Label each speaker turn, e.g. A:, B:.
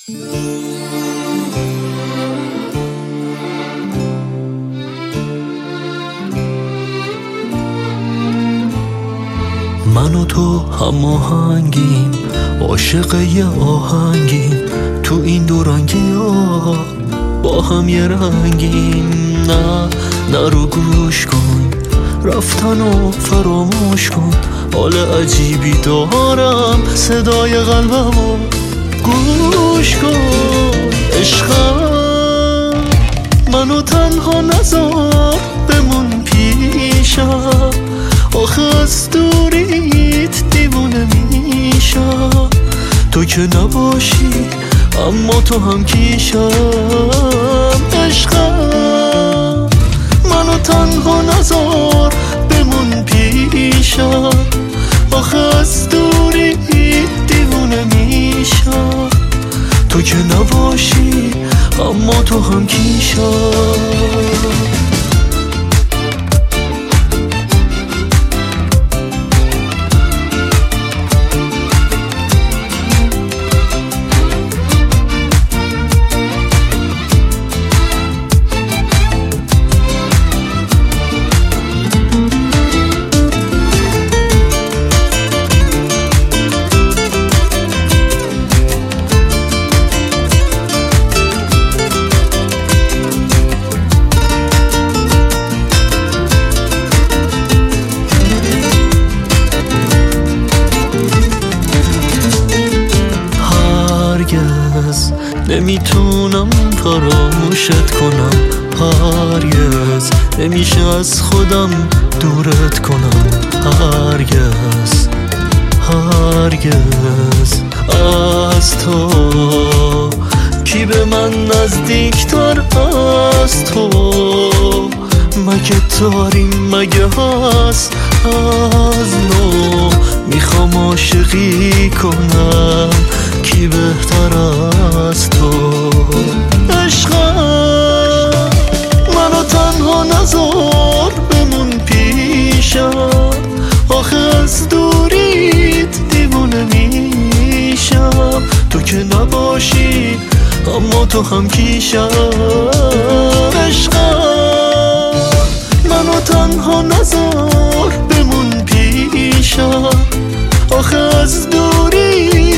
A: من و تو هماهنگیم، عاشق یه آهنگیم، تو این دو رنگی ها با هم یه رنگیم. نه رو گوش کن، رفتن و فراموش کن، حال عجیبی دارم، صدای قلبمو گوش کن. عشقم منو تنها نذار، بمون پیشم، آخه از دوریت دیوونه میشم. تو که نباشی اما تو هم کیشم. عشقم منو تنها نذار، بمون پیشم، آخه از دوریت دیوونه میشم. تو که نباشی اما تو هم کیشم. نمیتونم فراموشت کنم، هرگز نمیشه از خودم دورت کنم. هرگز از تو کی به من نزدیکتر از تو؟ مگه داریم مگه هست از نو؟ میخوام عاشقی کنم، کی بهتر از تو؟ عشقم منو تنها نذار، بمون پیشم، آخه از دوریت دیوونه میشم. تو که نباشی اما تو هم کیشم. عشقم منو تنها نذار، بمون پیشم، آخه از دوریت